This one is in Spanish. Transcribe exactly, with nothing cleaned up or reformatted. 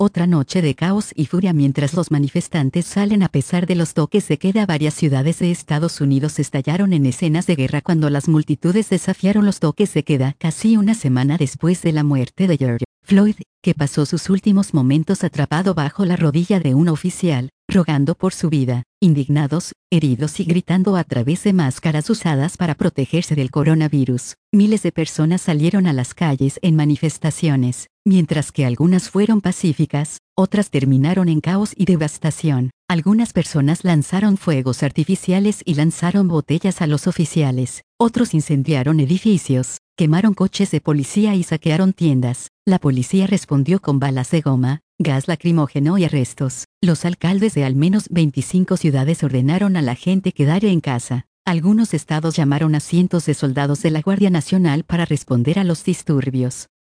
Otra noche de caos y furia mientras los manifestantes salen a pesar de los toques de queda. Varias ciudades de Estados Unidos estallaron en escenas de guerra cuando las multitudes desafiaron los toques de queda. Casi una semana después de la muerte de George Floyd, que pasó sus últimos momentos atrapado bajo la rodilla de un oficial, rogando por su vida, indignados, heridos y gritando a través de máscaras usadas para protegerse del coronavirus, miles de personas salieron a las calles en manifestaciones. Mientras que algunas fueron pacíficas, otras terminaron en caos y devastación. Algunas personas lanzaron fuegos artificiales y lanzaron botellas a los oficiales. Otros incendiaron edificios, quemaron coches de policía y saquearon tiendas. La policía respondió con balas de goma, gas lacrimógeno y arrestos. Los alcaldes de al menos veinticinco ciudades ordenaron a la gente quedar en casa. Algunos estados llamaron a cientos de soldados de la Guardia Nacional para responder a los disturbios.